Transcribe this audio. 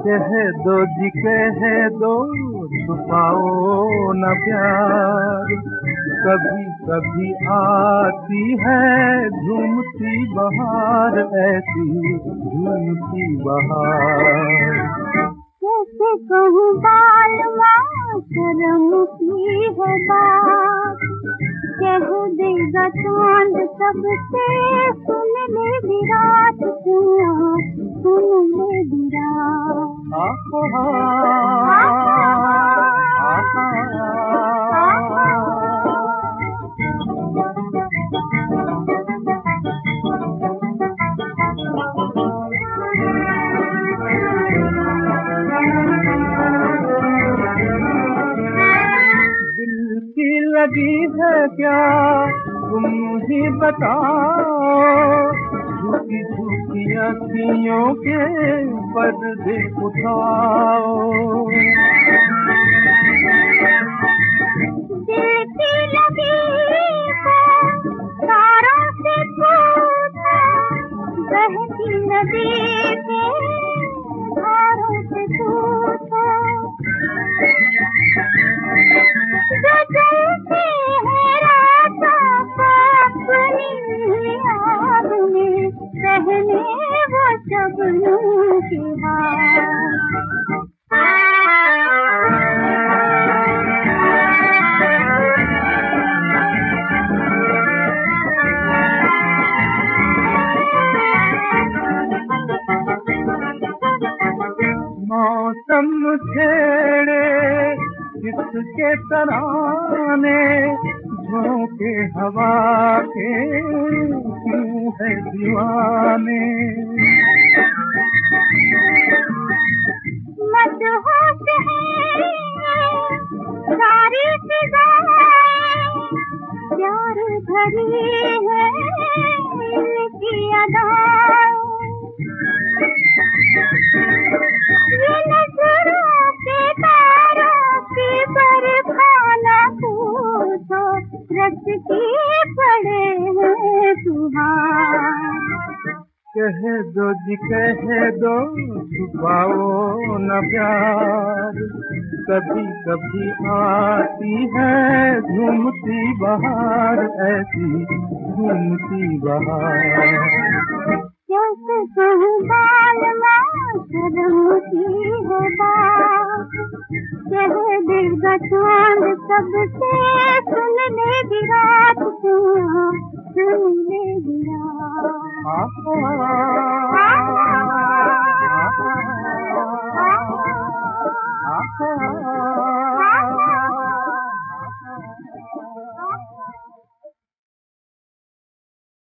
कह दो जी कह दो, छुपाओ न प्यार। कभी कभी आती है झूमती बहार, ऐसी झूमती बहार। कैसे कहूँ बालमा शर्म की है बात, कह देगा चांद सबसे, सुन ले विराट सुन ले विराट। दिल की लगी है क्या तुम ही बताओ, झुकी झुकी अखियों के पर्दे उठाओ। दिल की लगी है तारों से पूछो, बहती नदी के धारों से पूछो। जो जलती है रातों को अपनी आग में, पहने वो शबनम की हार। मौसम छेड़े किसके तराने, झोंके हवा के क्यों है दीवाने। मदहोश है सारी फिजाएं, प्यार भरी है इनकी अदाएं। ये नजरों के तारों की बरखाना पूछो, रच के पड़े हैं तुम्हार। कह दो जी कह दो, छुपाओ न प्यार। कभी कभी आती है झूमती बहार, ऐसी झूमती बहार। कैसे कहूँ बालमा शर्म की है बात, कह देगा चांद सबसे, सुन ले विराट सुन ले विराट।